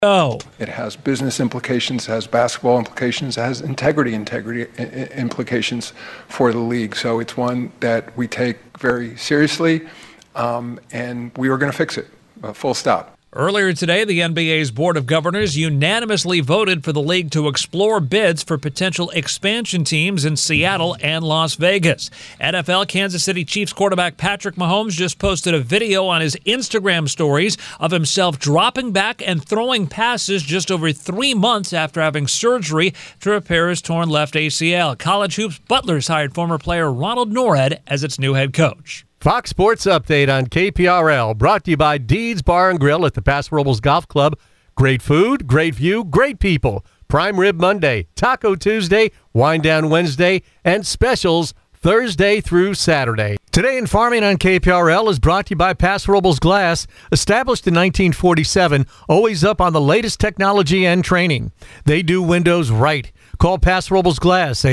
Oh. It has business implications, it has basketball implications, it has integrity implications for the league. So it's one that we take very seriously, and we are going to fix it, full stop. Earlier today, the NBA's Board of Governors unanimously voted for the league to explore bids for potential expansion teams in Seattle and Las Vegas. NFL Kansas City Chiefs quarterback Patrick Mahomes just posted a video on his Instagram stories of himself dropping back and throwing passes just over 3 months after having surgery to repair his torn left ACL. College Hoops Butlers hired former player Ronald Norhead as its new head coach. Fox Sports Update on KPRL, brought to you by Deeds Bar and Grill at the Paso Robles Golf Club. Great food, great view, great people. Prime Rib Monday, Taco Tuesday, Wine Down Wednesday, and specials Thursday through Saturday. Today in Farming on KPRL is brought to you by Paso Robles Glass, established in 1947, always up on the latest technology and training. They do windows right. Call Paso Robles Glass,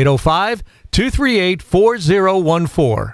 805-238-4014.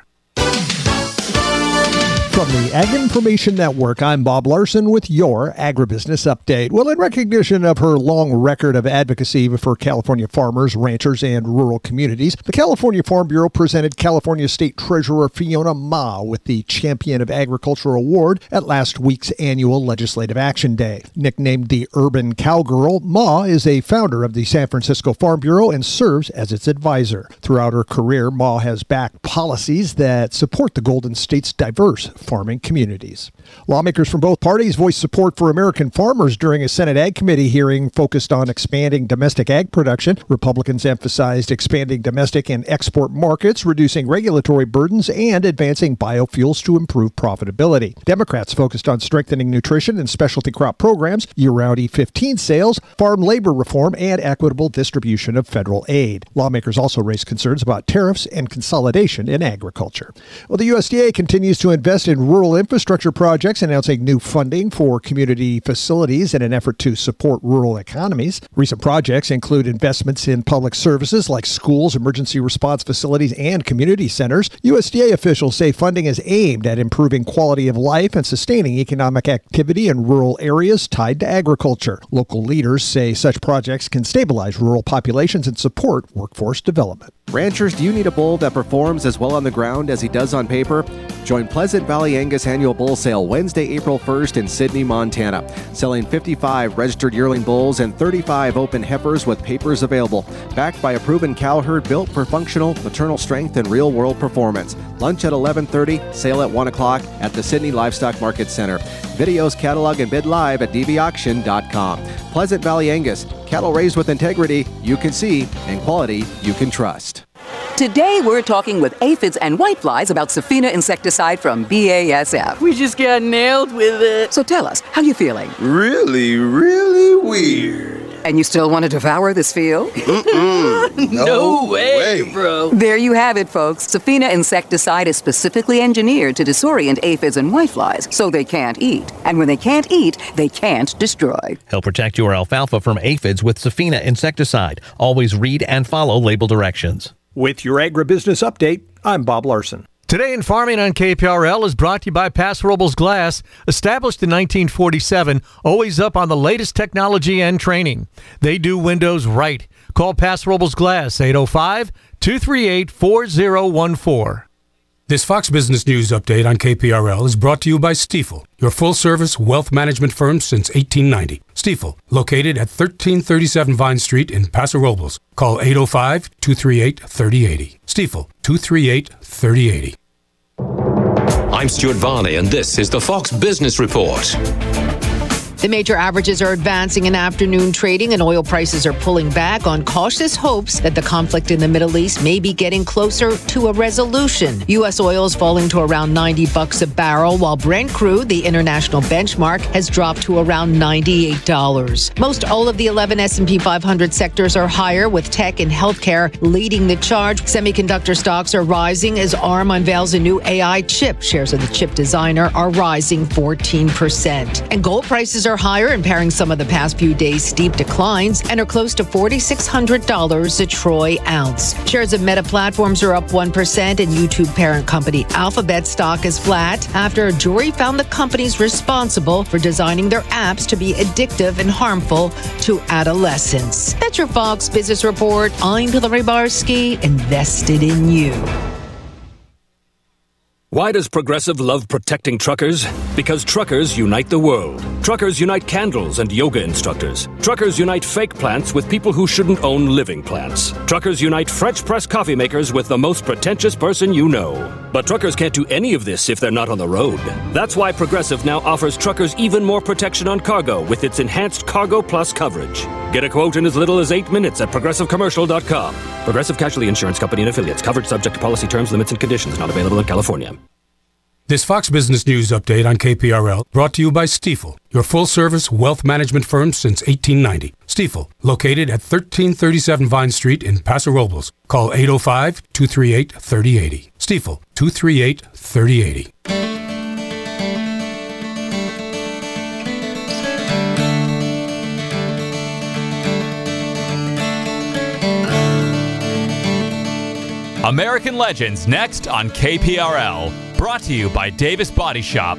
From the Ag Information Network, I'm Bob Larson with your Agribusiness Update. Well, in recognition of her long record of advocacy for California farmers, ranchers, and rural communities, the California Farm Bureau presented California State Treasurer Fiona Ma with the Champion of Agriculture Award at last week's annual Legislative Action Day. Nicknamed the Urban Cowgirl, Ma is a founder of the San Francisco Farm Bureau and serves as its advisor. Throughout her career, Ma has backed policies that support the Golden State's diverse farming communities. Lawmakers from both parties voiced support for American farmers during a Senate Ag Committee hearing focused on expanding domestic ag production. Republicans emphasized expanding domestic and export markets, reducing regulatory burdens, and advancing biofuels to improve profitability. Democrats focused on strengthening nutrition and specialty crop programs, year-round E15 sales, farm labor reform, and equitable distribution of federal aid. Lawmakers also raised concerns about tariffs and consolidation in agriculture. Well, the USDA continues to invest in rural infrastructure projects, announcing new funding for community facilities in an effort to support rural economies. Recent projects include investments in public services like schools, emergency response facilities, and community centers. USDA officials say funding is aimed at improving quality of life and sustaining economic activity in rural areas tied to agriculture. Local leaders say such projects can stabilize rural populations and support workforce development. Ranchers, do you need a bull that performs as well on the ground as he does on paper? Join Pleasant Valley Angus Annual Bull Sale Wednesday, April 1st in Sidney, Montana. Selling 55 registered yearling bulls and 35 open heifers with papers available. Backed by a proven cow herd built for functional, maternal strength, and real-world performance. Lunch at 11:30, sale at 1 o'clock at the Sidney Livestock Market Center. Videos, catalog, and bid live at dvauction.com. Pleasant Valley Angus, cattle raised with integrity you can see and quality you can trust. Today, we're talking with aphids and whiteflies about Safina insecticide from BASF. We just got nailed with it. So tell us, how you feeling? Really, really weird. And you still want to devour this field? No way, bro. There you have it, folks. Safina insecticide is specifically engineered to disorient aphids and whiteflies so they can't eat. And when they can't eat, they can't destroy. Help protect your alfalfa from aphids with Safina insecticide. Always read and follow label directions. With your Agribusiness Update, I'm Bob Larson. Today in Farming on KPRL is brought to you by Paso Robles Glass, established in 1947, always up on the latest technology and training. They do windows right. Call Paso Robles Glass, 805-238-4014. This Fox Business News Update on KPRL is brought to you by Stifel, your full-service wealth management firm since 1890. Stifel, located at 1337 Vine Street in Paso Robles. Call 805-238-3080. Stifel, 238-3080. I'm Stuart Varney, and this is the Fox Business Report. The major averages are advancing in afternoon trading, and oil prices are pulling back on cautious hopes that the conflict in the Middle East may be getting closer to a resolution. U.S. oil is falling to around $90 a barrel, while Brent crude, the international benchmark, has dropped to around $98. Most all of the 11 S&P 500 sectors are higher, with tech and healthcare leading the charge. Semiconductor stocks are rising as ARM unveils a new AI chip. Shares of the chip designer are rising 14%. And gold prices are are higher, impairing some of the past few days' steep declines, and are close to $4,600 a Troy ounce. Shares of Meta Platforms are up 1%, and YouTube parent company Alphabet stock is flat after a jury found the companies responsible for designing their apps to be addictive and harmful to adolescents. That's your Fox Business Report. I'm Hillary Barsky, invested in you. Why does Progressive love protecting truckers? Because truckers unite the world. Truckers unite candles and yoga instructors. Truckers unite fake plants with people who shouldn't own living plants. Truckers unite French press coffee makers with the most pretentious person you know. But truckers can't do any of this if they're not on the road. That's why Progressive now offers truckers even more protection on cargo with its enhanced Cargo Plus coverage. Get a quote in as little as 8 minutes at ProgressiveCommercial.com. Progressive Casualty Insurance Company and Affiliates. Coverage subject to policy terms, limits, and conditions. Not available in California. This Fox Business News update on KPRL brought to you by Stifel, your full-service wealth management firm since 1890. Stifel, located at 1337 Vine Street in Paso Robles. Call 805-238-3080. Stifel, 238-3080. American Legends next on KPRL. Brought to you by Davis Body Shop.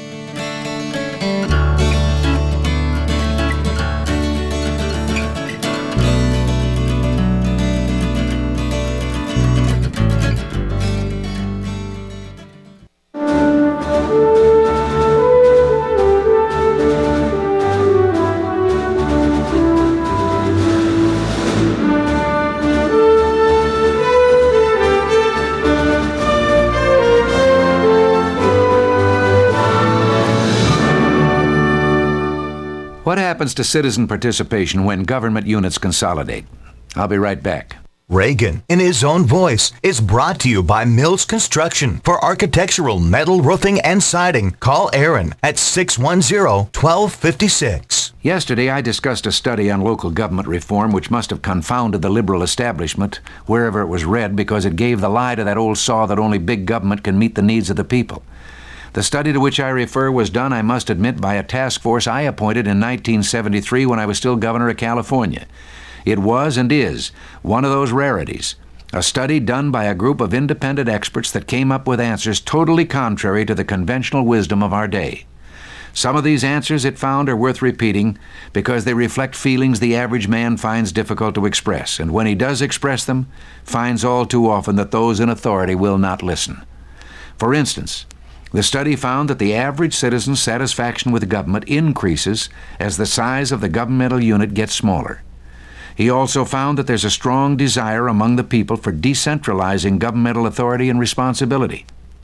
What happens to citizen participation when government units consolidate? I'll be right back. Reagan, in his own voice, is brought to you by Mills Construction. For architectural, metal, roofing, and siding, call Aaron at 610-1256. Yesterday, I discussed a study on local government reform which must have confounded the liberal establishment wherever it was read because it gave the lie to that old saw that only big government can meet the needs of the people. The study to which I refer was done, I must admit, by a task force I appointed in 1973 when I was still governor of California. It was and is one of those rarities, a study done by a group of independent experts that came up with answers totally contrary to the conventional wisdom of our day. Some of these answers it found are worth repeating because they reflect feelings the average man finds difficult to express, and when he does express them, finds all too often that those in authority will not listen. For instance, the study found that the average citizen's satisfaction with government increases as the size of the governmental unit gets smaller. He also found that there's a strong desire among the people for decentralizing governmental authority and responsibility.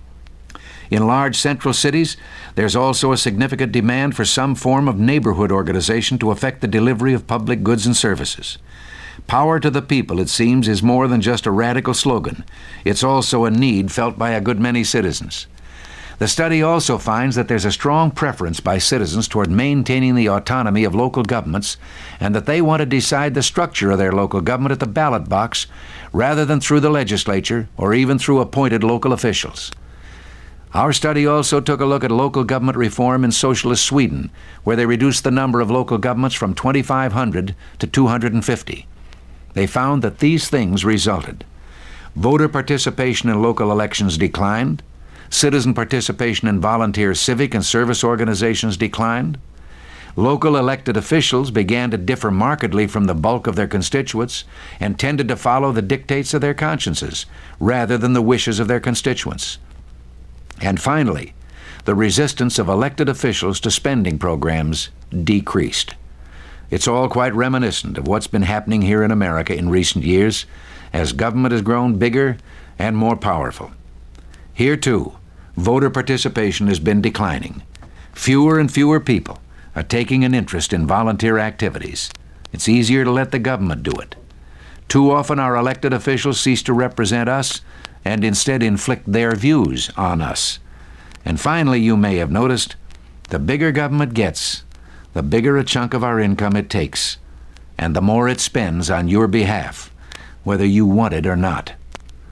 In large central cities, there's also a significant demand for some form of neighborhood organization to affect the delivery of public goods and services. Power to the people, it seems, is more than just a radical slogan. It's also a need felt by a good many citizens. The study also finds that there's a strong preference by citizens toward maintaining the autonomy of local governments and that they want to decide the structure of their local government at the ballot box rather than through the legislature or even through appointed local officials. Our study also took a look at local government reform in socialist Sweden, where they reduced the number of local governments from 2,500 to 250. They found that these things resulted. Voter participation in local elections declined. Citizen participation in volunteer civic and service organizations declined. Local elected officials began to differ markedly from the bulk of their constituents and tended to follow the dictates of their consciences rather than the wishes of their constituents. And finally, the resistance of elected officials to spending programs decreased. It's all quite reminiscent of what's been happening here in America in recent years as government has grown bigger and more powerful. Here, too, voter participation has been declining. Fewer and fewer people are taking an interest in volunteer activities. It's easier to let the government do it. Too often our elected officials cease to represent us and instead inflict their views on us. And finally, you may have noticed, the bigger government gets, the bigger a chunk of our income it takes, and the more it spends on your behalf, whether you want it or not.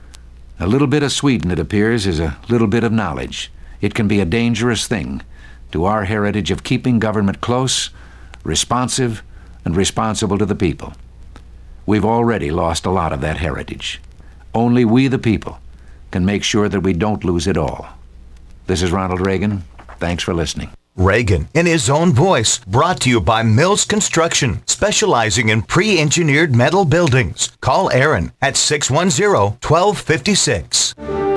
A little bit of Sweden, it appears, is a little bit of knowledge. It can be a dangerous thing, to our heritage of keeping government close, responsive, and responsible to the people. We've already lost a lot of that heritage. Only we, the people, can make sure that we don't lose it all. This is Ronald Reagan. Thanks for listening. Reagan in his own voice, brought to you by Mills Construction, specializing in pre-engineered metal buildings. Call Aaron at 610-1256.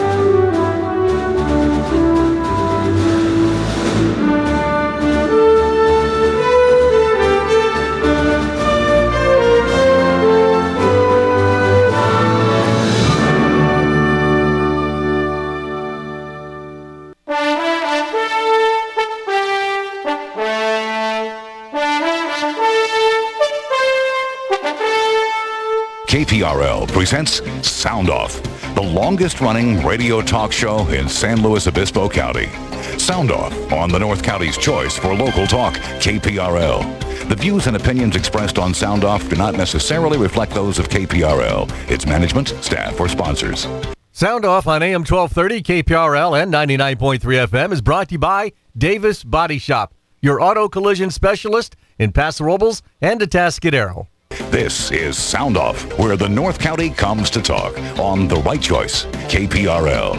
KPRL presents Sound Off, the longest-running radio talk show in San Luis Obispo County. Sound Off on the North County's choice for local talk, KPRL. The views and opinions expressed on Sound Off do not necessarily reflect those of KPRL, its management, staff, or sponsors. Sound Off on AM 1230, KPRL, and 99.3 FM is brought to you by Davis Body Shop, your auto collision specialist in Paso Robles and Atascadero. This is Sound Off, where the North County comes to talk on The Right Choice, KPRL.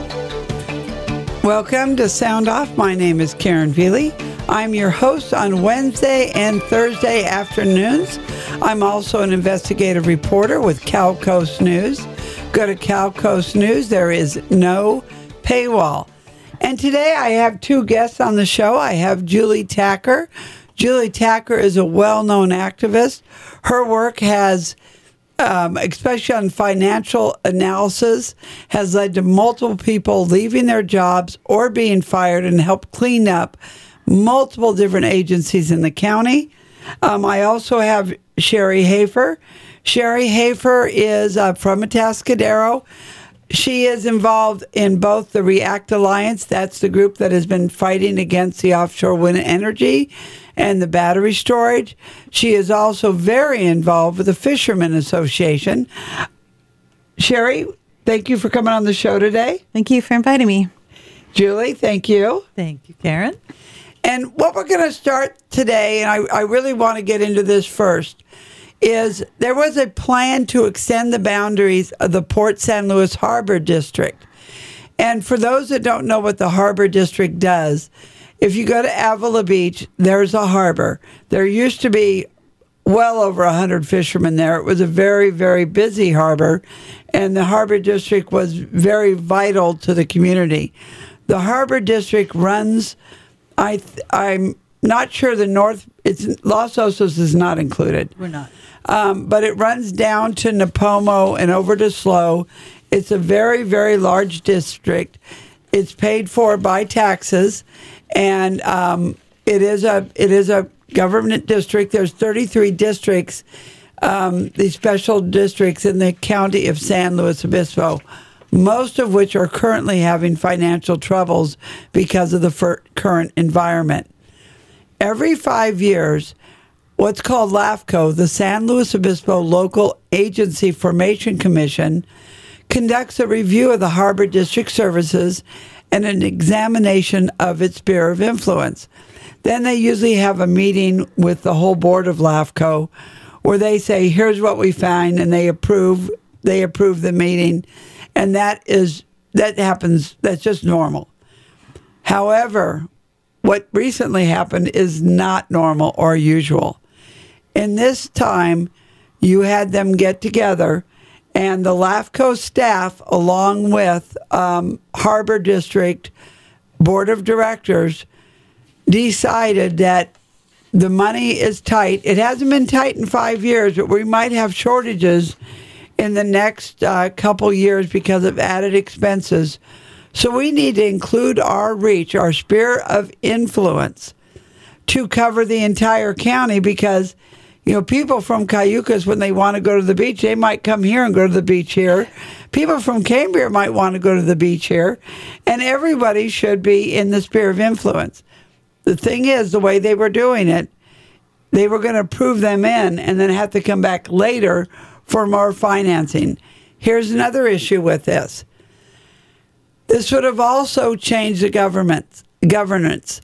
Welcome to Sound Off. My name is Karen Veely. I'm your host on Wednesday and Thursday afternoons. I'm also an investigative reporter with Cal Coast News. Go to Cal Coast News. There is no paywall. And today I have two guests on the show. I have Julie Tacker. Julie Tacker is a well-known activist. Her work has, especially on financial analysis, has led to multiple people leaving their jobs or being fired and helped clean up multiple different agencies in the county. I also have Sherry Hafer. Sherry Hafer is from Atascadero. She is involved in both the REACT Alliance, that's the group that has been fighting against the offshore wind energy and the battery storage. She is also very involved with the Fishermen Association. Sherry, thank you for coming on the show today. Thank you for inviting me. Julie, thank you. Thank you, Karen. And what we're going to start today, and I really want to get into this first, is there was a plan to extend the boundaries of the Port San Luis Harbor District. And for those that don't know what the Harbor District does, if you go to Avila Beach, there's a harbor. There used to be well over 100 fishermen there. It was a very, very busy harbor, and the Harbor District was very vital to the community. The Harbor District runs, I'm not sure the north, Los Osos is not included. We're not. But it runs down to Napomo and over to SLO. It's a very, very large district. It's paid for by taxes, and it is a government district. There's 33 districts, these special districts in the county of San Luis Obispo, most of which are currently having financial troubles because of the current environment. Every 5 years, what's called LAFCO, the San Luis Obispo Local Agency Formation Commission, conducts a review of the Harbor District services and an examination of its sphere of influence. Then they usually have a meeting with the whole board of LAFCO where they say, here's what we find, and they approve the meeting, and that happens, that's just normal. However, what recently happened is not normal or usual. In this time, you had them get together, and the LAFCO staff, along with Harbor District Board of Directors, decided that the money is tight. It hasn't been tight in 5 years, but we might have shortages in the next couple years because of added expenses. So we need to include our reach, our sphere of influence, to cover the entire county because, people from Cayucas, when they want to go to the beach, they might come here and go to the beach here. People from Cambria might want to go to the beach here. And everybody should be in the sphere of influence. The thing is, the way they were doing it, they were going to approve them in and then have to come back later for more financing. Here's another issue with this. This would have also changed the governance.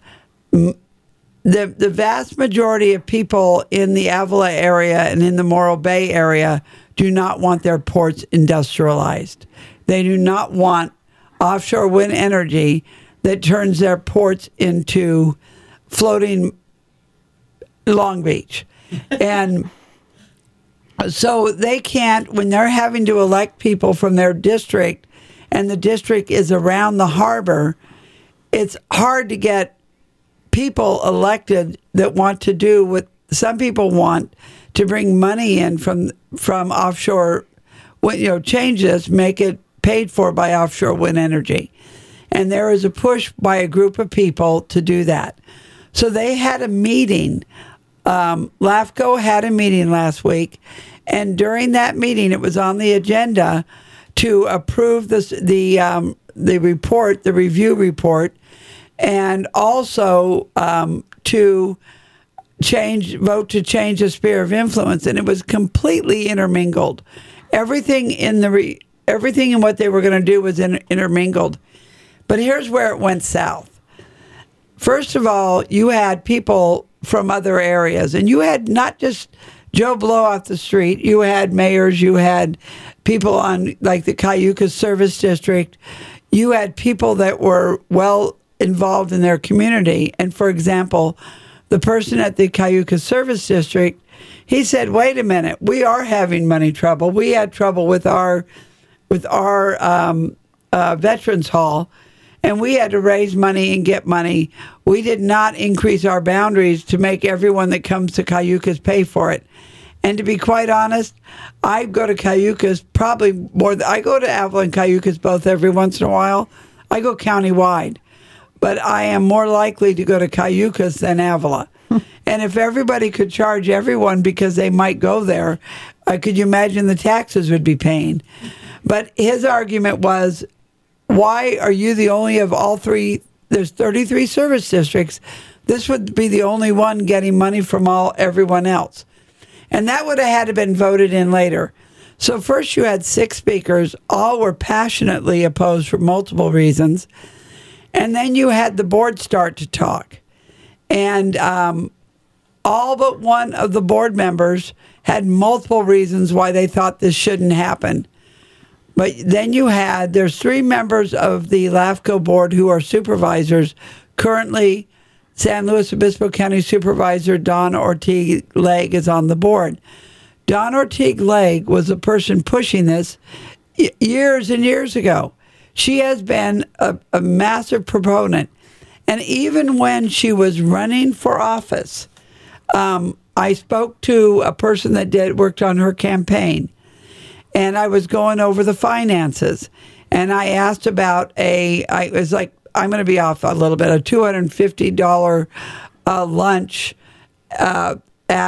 the vast majority of people in the Avila area and in the Morro Bay area do not want their ports industrialized. They do not want offshore wind energy that turns their ports into floating Long Beach. And so they can't, when they're having to elect people from their district, and the district is around the harbor, it's hard to get people elected that want to do what some people want, to bring money in from offshore, change this, make it paid for by offshore wind energy. And there is a push by a group of people to do that. So they had a meeting. LAFCO had a meeting last week, and during that meeting, it was on the agenda to approve the report, the review report, and also to vote to change the sphere of influence. And it was completely intermingled. Everything in what they were going to do was intermingled. But here's where it went south. First of all, you had people from other areas, and you had not just Joe Blow off the street. You had mayors, you had people on like the Cayucas Service District. You had people that were well involved in their community. And for example, the person at the Cayucas Service District, he said, wait a minute, we are having money trouble. We had trouble with our Veterans Hall, and we had to raise money and get money. We did not increase our boundaries to make everyone that comes to Cayucas pay for it. And to be quite honest, I go to Cayucas probably more than I go to Avila and Cayucas both every once in a while. I go countywide, but I am more likely to go to Cayucas than Avila. And if everybody could charge everyone because they might go there, could you imagine the taxes would be paying? But his argument was, why are you the only of all three? There's 33 service districts. This would be the only one getting money from everyone else. And that would have had to been voted in later. So first you had 6 speakers. All were passionately opposed for multiple reasons. And then you had the board start to talk. And all but one of the board members had multiple reasons why they thought this shouldn't happen. But then there's 3 members of the LAFCO board who are supervisors. Currently, San Luis Obispo County Supervisor Dawn Ortiz-Legg is on the board. Dawn Ortiz-Legg was the person pushing this years and years ago. She has been a massive proponent. And even when she was running for office, I spoke to a person that worked on her campaign. And I was going over the finances. And I asked about I was like, I'm going to be off a little bit, a $250 lunch at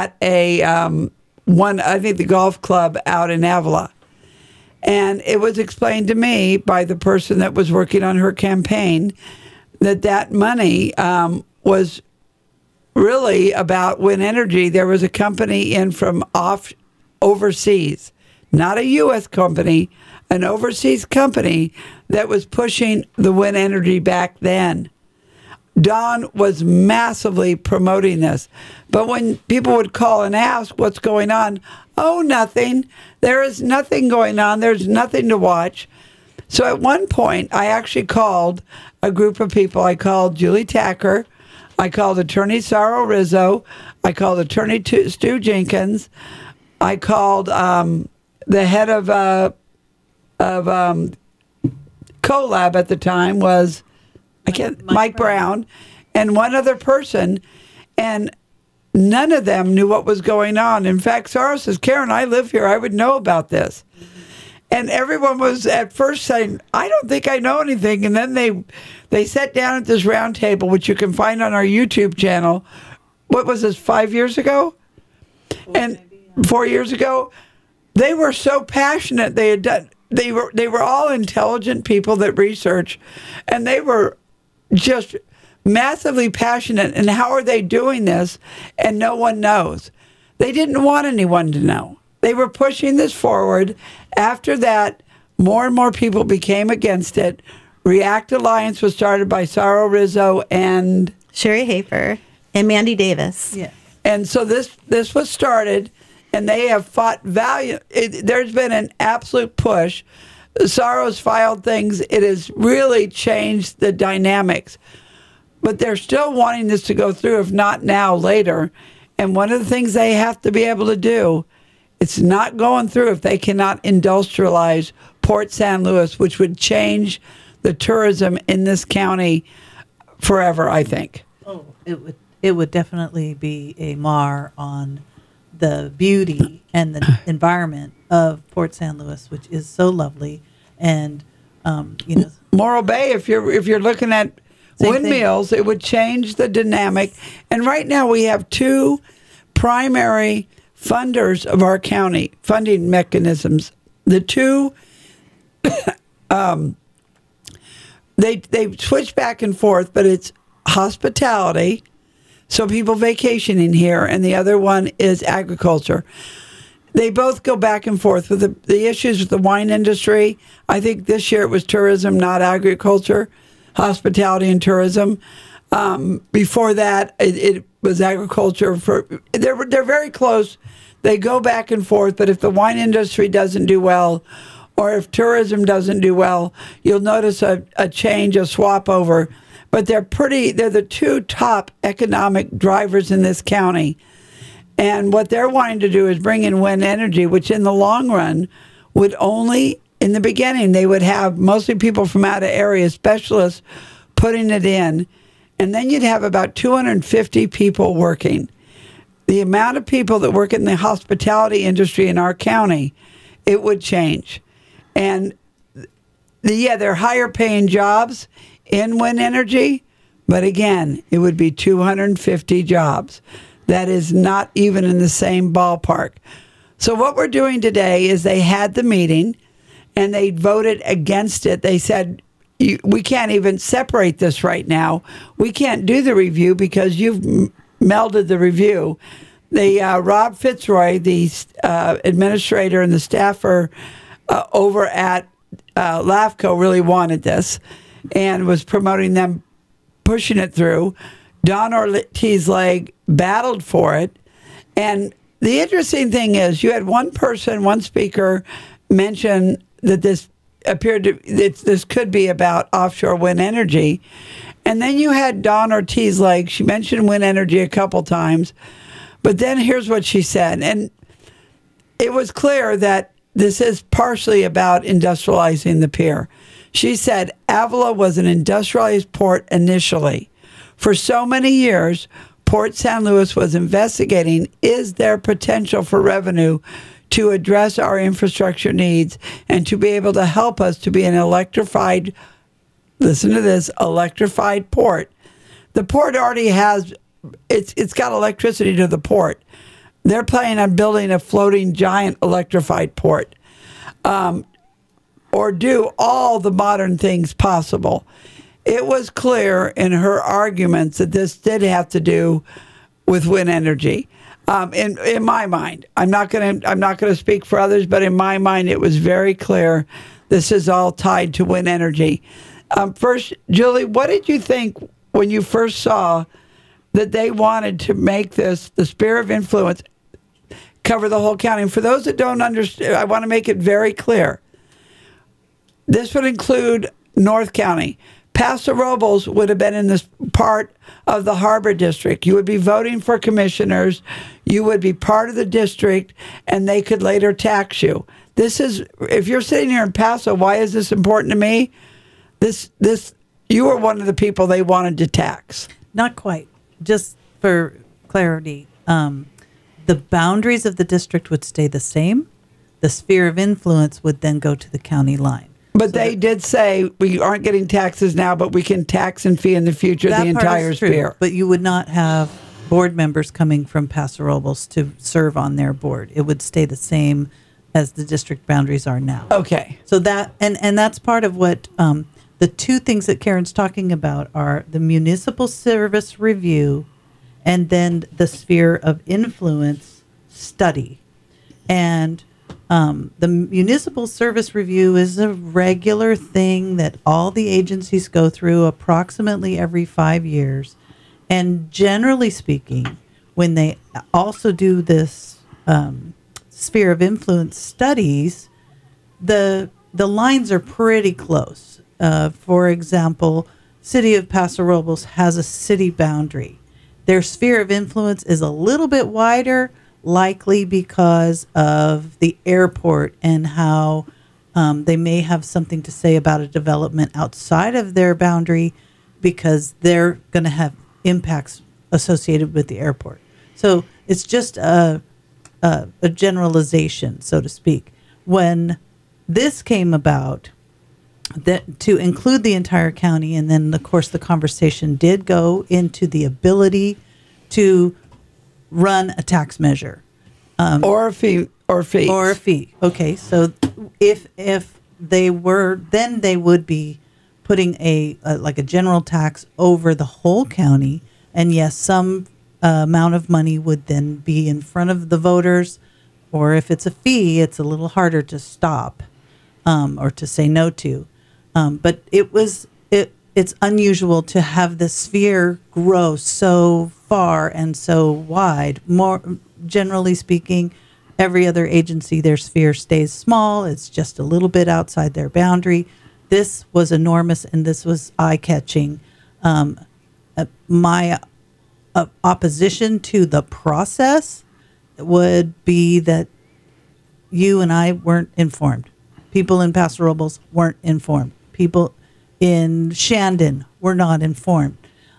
I think the golf club out in Avila. And it was explained to me by the person that was working on her campaign that money was really about wind energy. There was a company in from overseas, not a U.S. company, an overseas company that was pushing the wind energy back then. Dawn was massively promoting this. But when people would call and ask what's going on, oh, nothing. There is nothing going on. There's nothing to watch. So at one point, I actually called a group of people. I called Julie Tacker. I called Attorney Saro Rizzo. I called Attorney Stu Jenkins. I called the head of CoLab at the time was Mike Brown, and one other person, and none of them knew what was going on. In fact, Saro says, Karen, I live here. I would know about this. And everyone was at first saying, I don't think I know anything. And then they sat down at this round table, which you can find on our YouTube channel. What was this, 5 years ago? 4 years ago? They were so passionate. They were all intelligent people that research, and they were just massively passionate. And how are they doing this? And no one knows. They didn't want anyone to know. They were pushing this forward. After that, more and more people became against it. React Alliance was started by Saro Rizzo and Sherry Hafer, and Mandy Davis. Yeah. And so this was started, and they have fought valiant. There's been an absolute push. Soros filed things. It has really changed the dynamics. But they're still wanting this to go through, if not now, later. And one of the things they have to be able to do, it's not going through if they cannot industrialize Port San Luis, which would change the tourism in this county forever, I think. Oh, it would definitely be a mar on the beauty and the environment of Port San Luis, which is so lovely. And Morro Bay, if you're looking at windmills, it would change the dynamic. And right now we have two primary funders of our county, funding mechanisms. The two, they switch back and forth, but it's hospitality, so people vacationing here, and the other one is agriculture. They both go back and forth with the issues with the wine industry. I think this year it was tourism, not agriculture, hospitality and tourism. Before that, it was agriculture. They're very close. They go back and forth, but if the wine industry doesn't do well, or if tourism doesn't do well, you'll notice a change, a swap over. But they're the two top economic drivers in this county. And what they're wanting to do is bring in wind energy, which in the long run would only, in the beginning, they would have mostly people from out of area, specialists, putting it in. And then you'd have about 250 people working. The amount of people that work in the hospitality industry in our county, it would change. And they're higher paying jobs in wind energy, but again, it would be 250 jobs. That is not even in the same ballpark. So what we're doing today is they had the meeting and they voted against it. They said, we can't even separate this right now. We can't do the review because you've melded the review. Rob Fitzroy, the administrator and the staffer over at LAFCO really wanted this and was promoting them, pushing it through. Don Ortiz-Leg battled for it. And the interesting thing is you had one speaker mention that this could be about offshore wind energy. And then you had Don Ortiz-Leg. She mentioned wind energy a couple times. But then here's what she said. And it was clear that this is partially about industrializing the pier. She said Avila was an industrialized port initially. For so many years, Port San Luis was investigating, is there potential for revenue to address our infrastructure needs and to be able to help us to be an electrified, listen to this, electrified port. The port already has, it's got electricity to the port. They're planning on building a floating giant electrified port. Or do all the modern things possible. It was clear in her arguments that this did have to do with wind energy. In my mind, I'm not going to speak for others, but in my mind, it was very clear this is all tied to wind energy. First, Julie, what did you think when you first saw that they wanted to make this the sphere of influence cover the whole county? And for those that don't understand, I want to make it very clear. This would include North County. Paso Robles would have been in this part of the Harbor District. You would be voting for commissioners. You would be part of the district, and they could later tax you. This is, if you're sitting here in Paso, why is this important to me? You were one of the people they wanted to tax. Not quite. Just for clarity, the boundaries of the district would stay the same. The sphere of influence would then go to the county line. But they did say we aren't getting taxes now, but we can tax and fee in the future the entire sphere. But you would not have board members coming from Paso Robles to serve on their board. It would stay the same as the district boundaries are now. Okay. So that and that's part of what the two things that Karen's talking about are the municipal service review and then the sphere of influence study. And the municipal service review is a regular thing that all the agencies go through approximately every 5 years. And generally speaking, when they also do this sphere of influence studies, the lines are pretty close. For example, City of Paso Robles has a city boundary. Their sphere of influence is a little bit wider, likely because of the airport and how they may have something to say about a development outside of their boundary because they're going to have impacts associated with the airport. So it's just a generalization, so to speak. When this came about, that to include the entire county, and then of course the conversation did go into the ability to run a tax measure, or a fee, Okay, so if they were, then they would be putting a general tax over the whole county, and yes, some amount of money would then be in front of the voters, or if it's a fee, it's a little harder to stop or to say no to. But it's unusual to have the sphere grow so far and so wide. More generally speaking, every other agency, their sphere stays small. It's just a little bit outside their boundary. This was enormous, and this was eye-catching. My opposition to the process would be that you and I weren't informed. People in Paso Robles weren't informed. People in Shandon were not informed.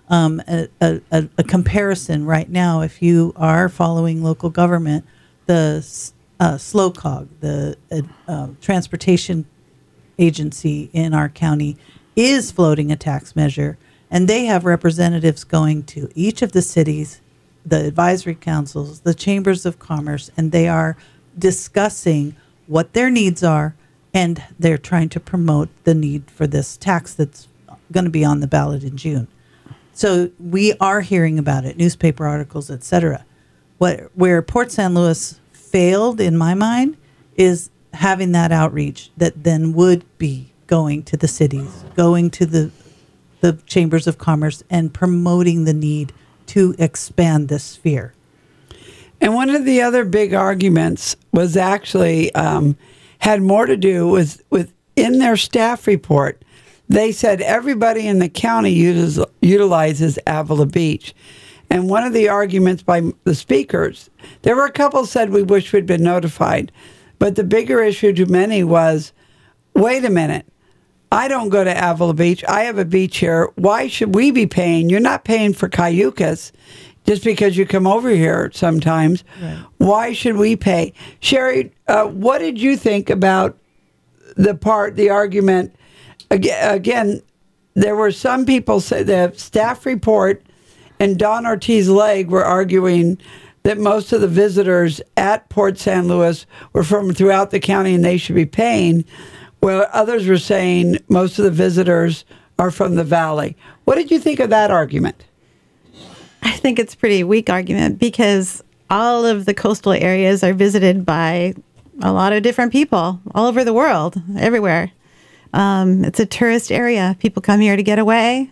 A comparison right now, if you are following local government, the SLOCOG, the transportation agency in our county, is floating a tax measure, and they have representatives going to each of the cities, the advisory councils, the chambers of commerce, and they are discussing what their needs are, and they're trying to promote the need for this tax that's going to be on the ballot in June. So we are hearing about it, newspaper articles, etc. Where Port San Luis failed, in my mind, is having that outreach that then would be going to the cities, going to the chambers of commerce, and promoting the need to expand this sphere. And one of the other big arguments was actually had more to do with in their staff report. They said everybody in the county utilizes Avila Beach. And one of the arguments by the speakers, there were a couple said we wish we'd been notified. But the bigger issue to many was, wait a minute, I don't go to Avila Beach. I have a beach here. Why should we be paying? You're not paying for Cayucas just because you come over here sometimes. Right. Why should we pay? Sherry, what did you think about the argument? Again, there were some people say the staff report and Don Ortiz-Legg were arguing that most of the visitors at Port San Luis were from throughout the county and they should be paying, where others were saying most of the visitors are from the valley. What did you think of that argument? I think it's a pretty weak argument because all of the coastal areas are visited by a lot of different people all over the world, everywhere. It's a tourist area. People come here to get away.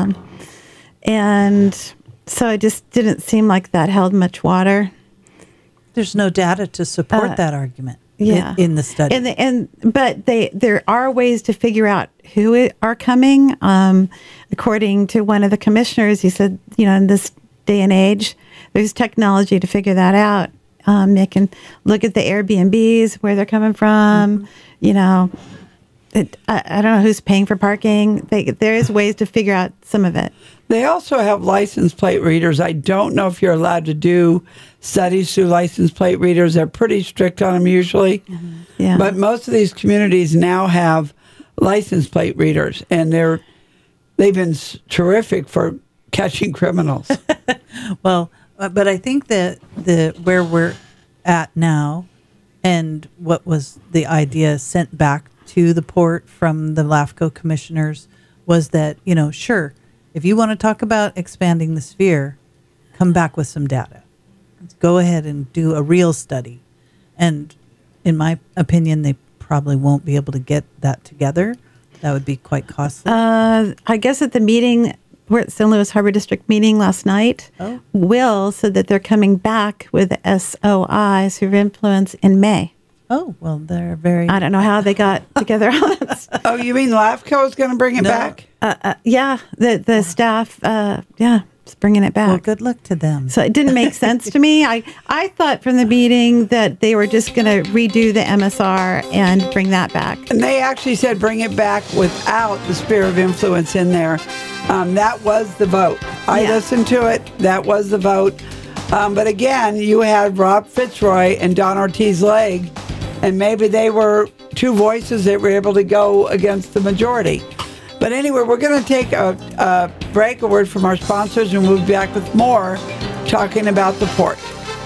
And so it just didn't seem like that held much water. There's no data to support that argument in the study. But there are ways to figure out who are coming. According to one of the commissioners, he said, in this day and age, there's technology to figure that out. They can look at the Airbnbs, where they're coming from, I don't know who's paying for parking. There is ways to figure out some of it. They also have license plate readers. I don't know if you're allowed to do studies through license plate readers. They're pretty strict on them usually. Mm-hmm. Yeah. But most of these communities now have license plate readers, and they've been terrific for catching criminals. Well, but I think that where we're at now, and what was the idea sent back to the port from the LAFCO commissioners, was that, sure, if you want to talk about expanding the sphere, come back with some data. Let's go ahead and do a real study. And in my opinion, they probably won't be able to get that together. That would be quite costly. I guess at the meeting were at St. Louis Harbor District meeting last night. Will said that they're coming back with SOI, Sphere of Influence, in May. Oh, well, they're very... I don't know how they got together on it. Oh, you mean LAFCO is going to bring it back? Yeah, the staff, is bringing it back. Well, good luck to them. So it didn't make sense to me. I thought from the meeting that they were just going to redo the MSR and bring that back. And they actually said bring it back without the Sphere of Influence in there. That was the vote. I listened to it. That was the vote. But again, you had Rob Fitzroy and Don Ortiz-Legg, and maybe they were two voices that were able to go against the majority. But anyway, we're going to take a break, a word from our sponsors, and we'll be back with more talking about the port.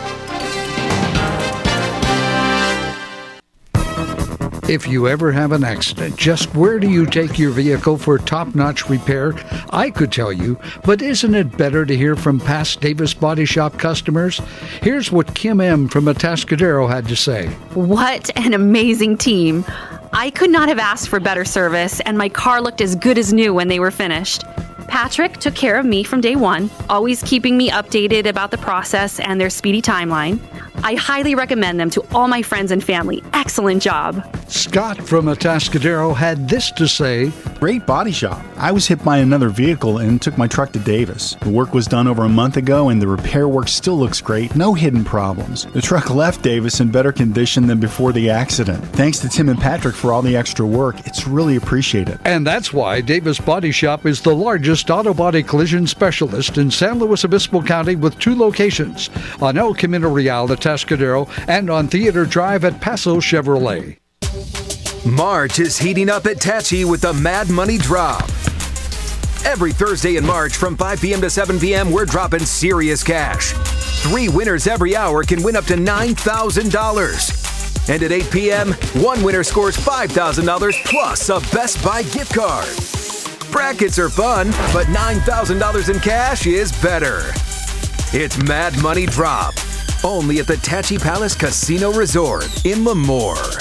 If you ever have an accident, just where do you take your vehicle for top-notch repair? I could tell you, but isn't it better to hear from past Davis Body Shop customers? Here's what Kim M. from Atascadero had to say. What an amazing team. I could not have asked for better service, and my car looked as good as new when they were finished. Patrick took care of me from day one, always keeping me updated about the process and their speedy timeline. I highly recommend them to all my friends and family. Excellent job. Scott from Atascadero had this to say. Great body shop. I was hit by another vehicle and took my truck to Davis. The work was done over a month ago and the repair work still looks great. No hidden problems. The truck left Davis in better condition than before the accident. Thanks to Tim and Patrick for all the extra work. It's really appreciated. And that's why Davis Body Shop is the largest auto body collision specialist in San Luis Obispo County with 2 locations, on El Camino Real at Atascadero and on Theater Drive at Paso Chevrolet. March is heating up at Tachi with the Mad Money Drop. Every Thursday in March from 5 p.m. to 7 p.m., we're dropping serious cash. 3 winners every hour can win up to $9,000. And at 8 p.m., 1 winner scores $5,000 plus a Best Buy gift card. Brackets are fun, but $9,000 in cash is better. It's Mad Money Drop, only at the Tachi Palace Casino Resort in Lemoore.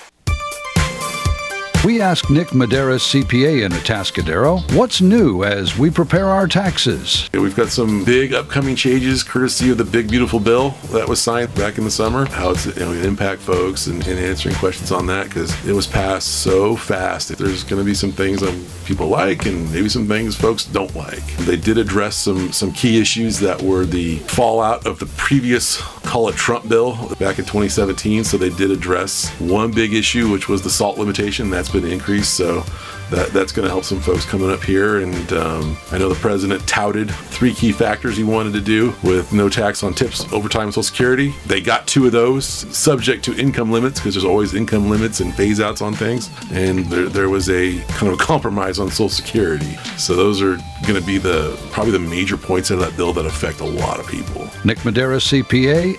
We asked Nick Medeiros, CPA in Atascadero, what's new as we prepare our taxes. We've got some big upcoming changes courtesy of the big beautiful bill that was signed back in the summer, how it's going to impact folks and answering questions on that because it was passed so fast. There's going to be some things that people like and maybe some things folks don't like. They did address some key issues that were the fallout of the previous, call it Trump bill back in 2017. So they did address one big issue, which was the SALT limitation. That's been increased, so that's going to help some folks coming up here. And I know the president touted 3 key factors he wanted to do with no tax on tips, overtime, and Social Security. They got 2 of those, subject to income limits, because there's always income limits and phase outs on things. And there was a kind of a compromise on Social Security. So those are going to be probably the major points of that bill that affect a lot of people. Nick Medeiros, CPA,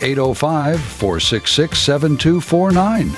805-466-7249.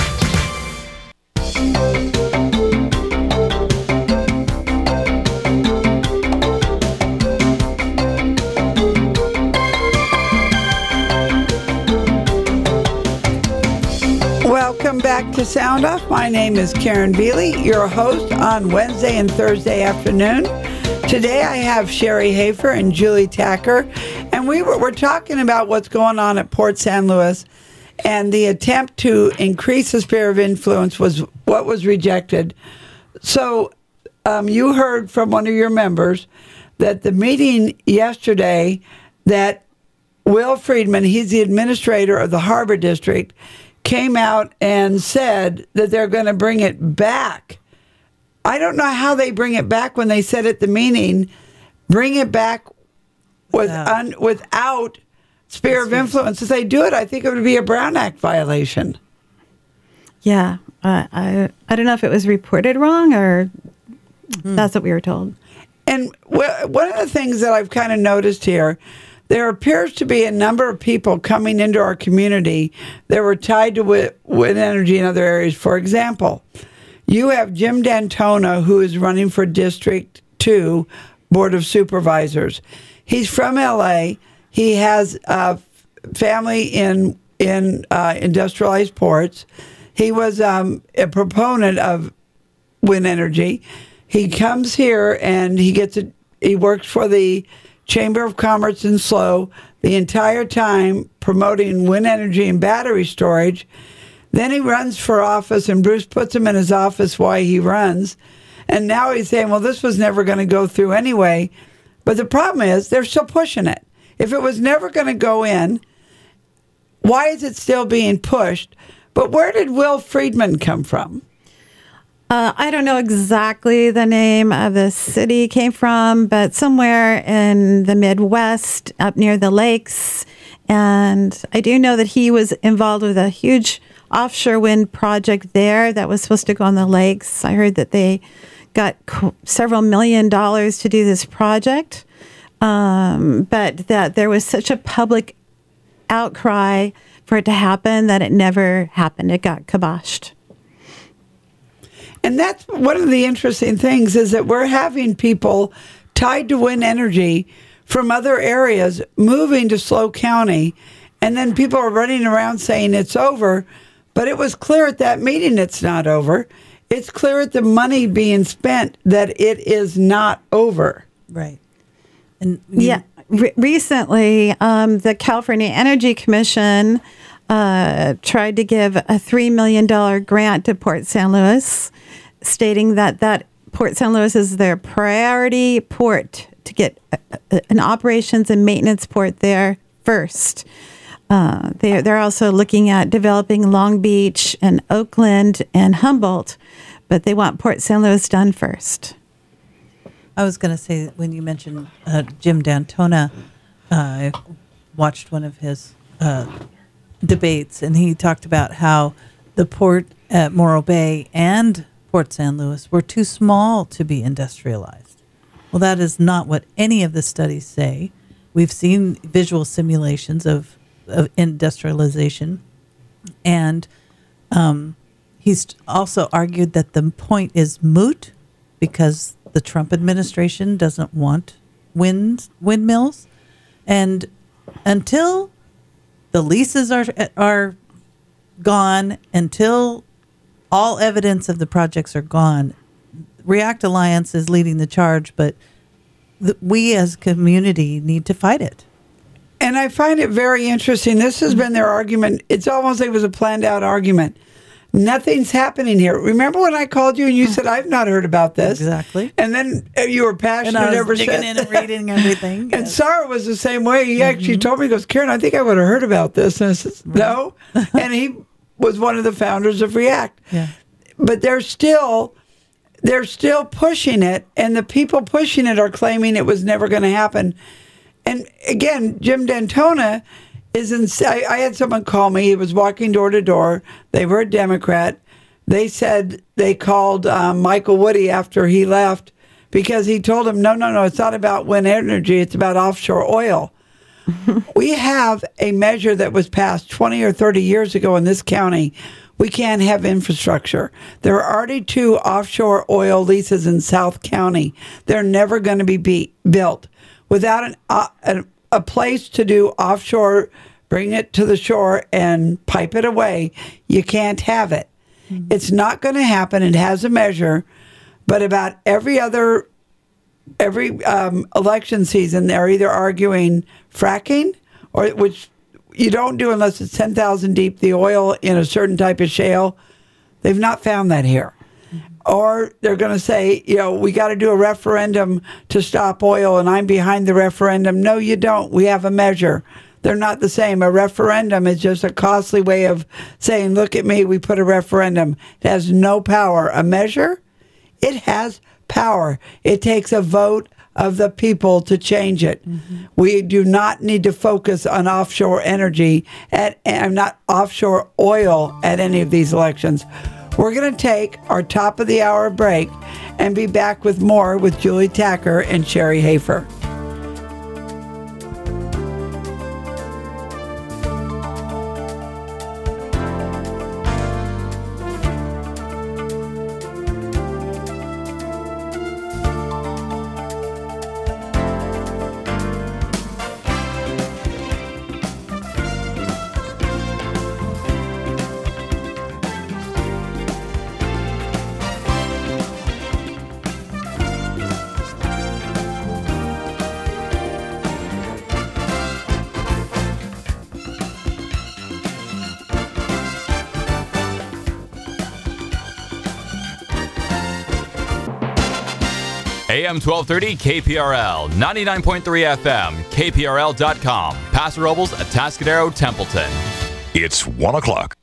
Welcome back to Sound Off. My name is Karen Veely, your host on Wednesday and Thursday afternoon. Today I have Sherry Hafer and Julie Tacker, and we're talking about what's going on at Port San Luis, and the attempt to increase the sphere of influence was what was rejected. So you heard from one of your members that the meeting yesterday that Will Friedman, he's the administrator of the Harbor District, came out and said that they're going to bring it back. I don't know how they bring it back when they said at the meeting, bring it back without sphere of influence. If they do it, I think it would be a Brown Act violation. Yeah. I don't know if it was reported wrong or that's what we were told. And one of the things that I've kind of noticed here, there appears to be a number of people coming into our community that were tied to wind energy in other areas. For example, you have Jim D'Antona, who is running for District 2 Board of Supervisors. He's from L.A. He has a family in industrialized ports. He was a proponent of wind energy. He comes here and he gets He worked for the Chamber of Commerce in SLO the entire time promoting wind energy and battery storage. Then he runs for office, and Bruce puts him in his office while he runs. And now he's saying, well, this was never going to go through anyway. But the problem is they're still pushing it. If it was never going to go in, why is it still being pushed? But where did Will Friedman come from? I don't know exactly the name of the city he came from, but somewhere in the Midwest, up near the lakes. And I do know that he was involved with a huge offshore wind project there that was supposed to go on the lakes. I heard that they got several $1 million to do this project, but that there was such a public outcry for it to happen that it never happened. It got kiboshed. And that's one of the interesting things, is that we're having people tied to wind energy from other areas moving to SLO County, and then people are running around saying it's over, but it was clear at that meeting it's not over. It's clear at the money being spent that it is not over. Right. And recently, the California Energy Commission tried to give a $3 million grant to Port San Luis, stating that Port San Luis is their priority port to get an operations and maintenance port there first. They're also looking at developing Long Beach and Oakland and Humboldt, but they want Port San Luis done first. I was going to say, when you mentioned Jim D'Antona, I watched one of his debates, and he talked about how the port at Morro Bay and Port San Luis were too small to be industrialized. Well, that is not what any of the studies say. We've seen visual simulations of industrialization, and he's also argued that the point is moot because the Trump administration doesn't want windmills, and until the leases are gone, until all evidence of the projects are gone, React Alliance is leading the charge, but we as a community need to fight it. And I find it very interesting. This has been their argument. It's almost like it was a planned out argument. Nothing's happening here. Remember when I called you and you said, I've not heard about this? Exactly. And then you were passionate and I was ever digging since. in and reading everything. And Sarah was the same way. He actually told me, he goes, Karen, I think I would have heard about this. And I said, no. And he was one of the founders of React. Yeah. But they're still pushing it, and the people pushing it are claiming it was never going to happen. And again, Jim D'Antona is I had someone call me. He was walking door to door. They were a Democrat. They said they called Michael Woody after he left because he told them, no, it's not about wind energy. It's about offshore oil. We have a measure that was passed 20 or 30 years ago in this county. We can't have infrastructure. There are already 2 offshore oil leases in South County. They're never going to be built. Without a place to do offshore, bring it to the shore and pipe it away, you can't have it. Mm-hmm. It's not going to happen. It has a measure, but about every election season, they're either arguing fracking, or which you don't do unless it's 10,000 deep, the oil in a certain type of shale. They've not found that here. Or they're going to say, we got to do a referendum to stop oil, and I'm behind the referendum. No, you don't. We have a measure. They're not the same. A referendum is just a costly way of saying, look at me, we put a referendum. It has no power. A measure, it has power. It takes a vote of the people to change it. Mm-hmm. We do not need to focus on offshore energy and not offshore oil at any of these elections. We're going to take our top of the hour break and be back with more with Julie Tacker and Sherry Hafer. AM 1230 KPRL, 99.3 FM, KPRL.com, Paso Robles, Atascadero, Templeton. It's 1 o'clock.